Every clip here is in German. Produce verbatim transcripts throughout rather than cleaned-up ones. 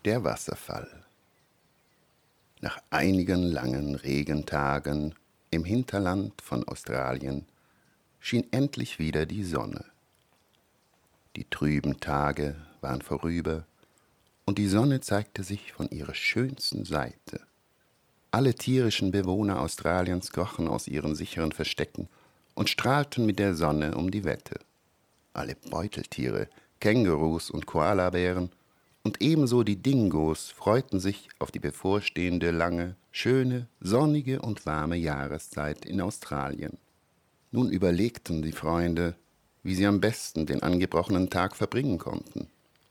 Der Wasserfall. Nach einigen langen Regentagen im Hinterland von Australien schien endlich wieder die Sonne. Die trüben Tage waren vorüber und die Sonne zeigte sich von ihrer schönsten Seite. Alle tierischen Bewohner Australiens krochen aus ihren sicheren Verstecken und strahlten mit der Sonne um die Wette. Alle Beuteltiere, Kängurus und Koalabären und ebenso die Dingos freuten sich auf die bevorstehende lange, schöne, sonnige und warme Jahreszeit in Australien. Nun überlegten die Freunde, wie sie am besten den angebrochenen Tag verbringen konnten.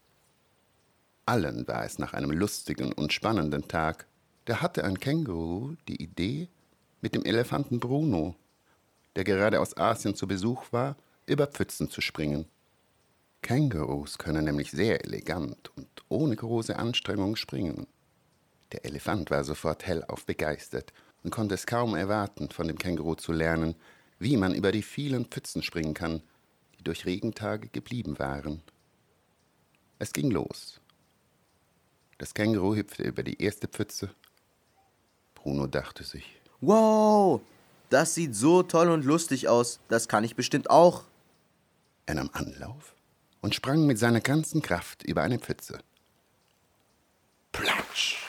Allen war es nach einem lustigen und spannenden Tag. Da hatte ein Känguru die Idee, mit dem Elefanten Bruno, der gerade aus Asien zu Besuch war, über Pfützen zu springen. Kängurus können nämlich sehr elegant und ohne große Anstrengung springen. Der Elefant war sofort hellauf begeistert und konnte es kaum erwarten, von dem Känguru zu lernen, wie man über die vielen Pfützen springen kann, die durch Regentage geblieben waren. Es ging los. Das Känguru hüpfte über die erste Pfütze. Bruno dachte sich: Wow, das sieht so toll und lustig aus. Das kann ich bestimmt auch. Er nahm Anlauf und sprang mit seiner ganzen Kraft über eine Pfütze. Platsch!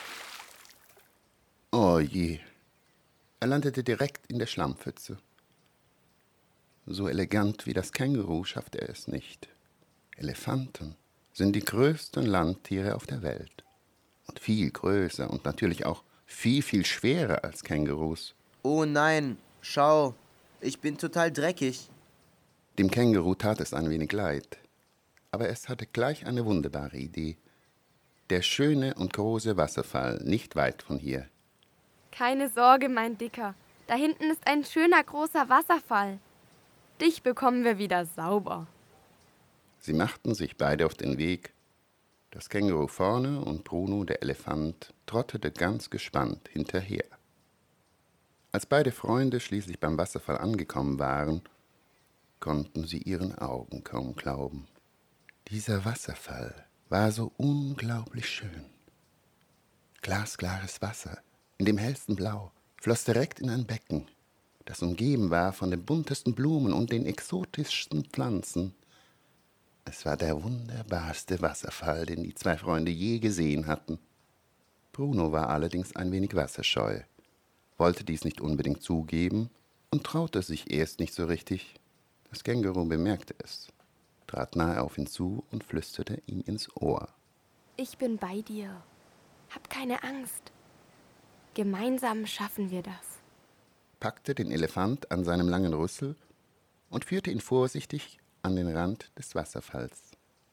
Oh je! Er landete direkt in der Schlammpfütze. So elegant wie das Känguru schaffte er es nicht. Elefanten sind die größten Landtiere auf der Welt. Und viel größer und natürlich auch viel, viel schwerer als Kängurus. Oh nein, schau, ich bin total dreckig. Dem Känguru tat es ein wenig leid. Aber es hatte gleich eine wunderbare Idee. Der schöne und große Wasserfall nicht weit von hier. Keine Sorge, mein Dicker. Da hinten ist ein schöner großer Wasserfall. Dich bekommen wir wieder sauber. Sie machten sich beide auf den Weg. Das Känguru vorne und Bruno, der Elefant, trottete ganz gespannt hinterher. Als beide Freunde schließlich beim Wasserfall angekommen waren, konnten sie ihren Augen kaum glauben. Dieser Wasserfall war so unglaublich schön. Glasklares Wasser, in dem hellsten Blau, floss direkt in ein Becken, das umgeben war von den buntesten Blumen und den exotischsten Pflanzen. Es war der wunderbarste Wasserfall, den die zwei Freunde je gesehen hatten. Bruno war allerdings ein wenig wasserscheu, wollte dies nicht unbedingt zugeben und traute sich erst nicht so richtig. Das Känguru bemerkte es, trat nahe auf ihn zu und flüsterte ihm ins Ohr. Ich bin bei dir. Hab keine Angst. Gemeinsam schaffen wir das. Packte den Elefant an seinem langen Rüssel und führte ihn vorsichtig an den Rand des Wasserfalls.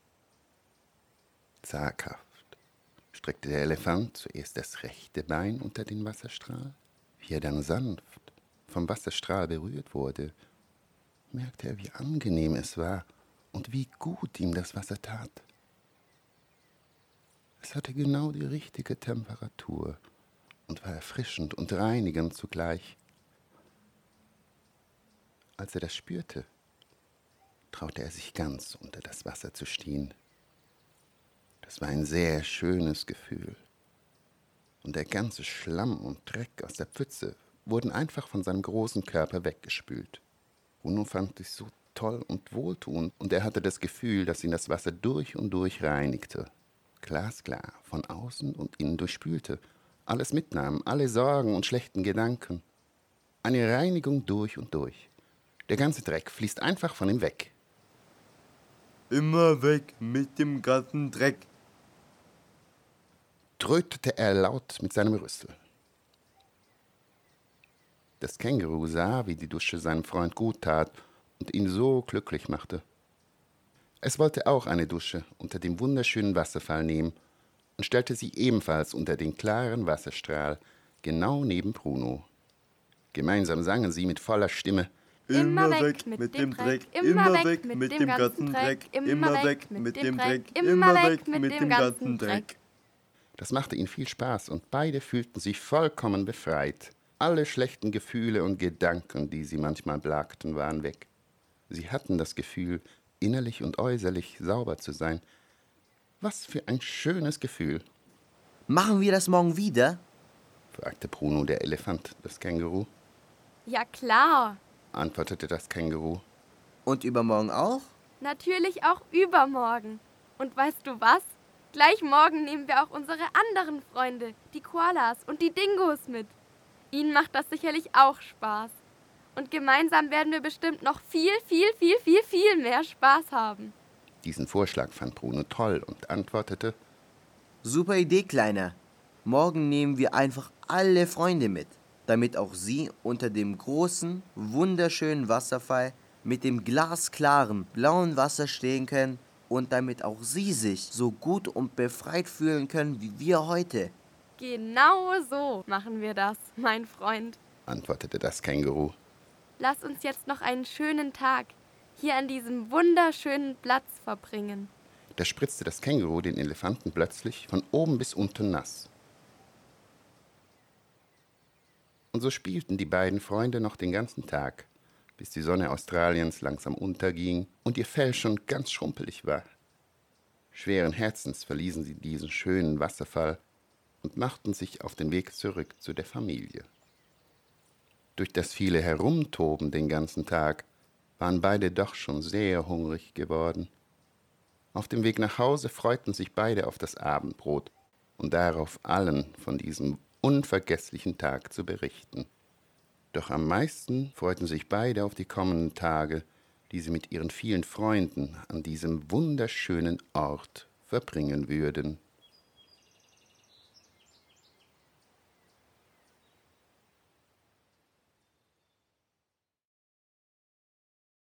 Zaghaft streckte der Elefant zuerst das rechte Bein unter den Wasserstrahl. Wie er dann sanft vom Wasserstrahl berührt wurde, merkte er, wie angenehm es war und wie gut ihm das Wasser tat. Es hatte genau die richtige Temperatur und war erfrischend und reinigend zugleich. Als er das spürte, traute er sich ganz unter das Wasser zu stehen. Das war ein sehr schönes Gefühl. Und der ganze Schlamm und Dreck aus der Pfütze wurden einfach von seinem großen Körper weggespült. Bruno fand es so toll und wohltuend und er hatte das Gefühl, dass ihn das Wasser durch und durch reinigte. Glasklar, von außen und innen durchspülte, alles mitnahm, alle Sorgen und schlechten Gedanken. Eine Reinigung durch und durch. Der ganze Dreck fließt einfach von ihm weg. Immer weg mit dem ganzen Dreck, trötete er laut mit seinem Rüssel. Das Känguru sah, wie die Dusche seinem Freund gut tat und ihn so glücklich machte. Es wollte auch eine Dusche unter dem wunderschönen Wasserfall nehmen und stellte sie ebenfalls unter den klaren Wasserstrahl, genau neben Bruno. Gemeinsam sangen sie mit voller Stimme: Immer weg mit dem Dreck, immer weg mit dem ganzen Dreck, immer weg mit dem Dreck, immer weg mit dem ganzen Dreck. Das machte ihnen viel Spaß und beide fühlten sich vollkommen befreit. Alle schlechten Gefühle und Gedanken, die sie manchmal plagten, waren weg. Sie hatten das Gefühl, innerlich und äußerlich sauber zu sein. Was für ein schönes Gefühl. Machen wir das morgen wieder? Fragte Bruno der Elefant das Känguru. Ja klar, antwortete das Känguru. Und übermorgen auch? Natürlich auch übermorgen. Und weißt du was? Gleich morgen nehmen wir auch unsere anderen Freunde, die Koalas und die Dingos mit. Ihnen macht das sicherlich auch Spaß. Und gemeinsam werden wir bestimmt noch viel, viel, viel, viel, viel mehr Spaß haben. Diesen Vorschlag fand Bruno toll und antwortete: Super Idee, Kleiner. Morgen nehmen wir einfach alle Freunde mit, damit auch sie unter dem großen, wunderschönen Wasserfall mit dem glasklaren, blauen Wasser stehen können und damit auch sie sich so gut und befreit fühlen können wie wir heute. Genau so machen wir das, mein Freund, antwortete das Känguru. Lass uns jetzt noch einen schönen Tag hier an diesem wunderschönen Platz verbringen. Da spritzte das Känguru den Elefanten plötzlich von oben bis unten nass. Und so spielten die beiden Freunde noch den ganzen Tag, bis die Sonne Australiens langsam unterging und ihr Fell schon ganz schrumpelig war. Schweren Herzens verließen sie diesen schönen Wasserfall und machten sich auf den Weg zurück zu der Familie. Durch das viele Herumtoben den ganzen Tag waren beide doch schon sehr hungrig geworden. Auf dem Weg nach Hause freuten sich beide auf das Abendbrot und darauf, allen von diesem unvergesslichen Tag zu berichten. Doch am meisten freuten sich beide auf die kommenden Tage, die sie mit ihren vielen Freunden an diesem wunderschönen Ort verbringen würden.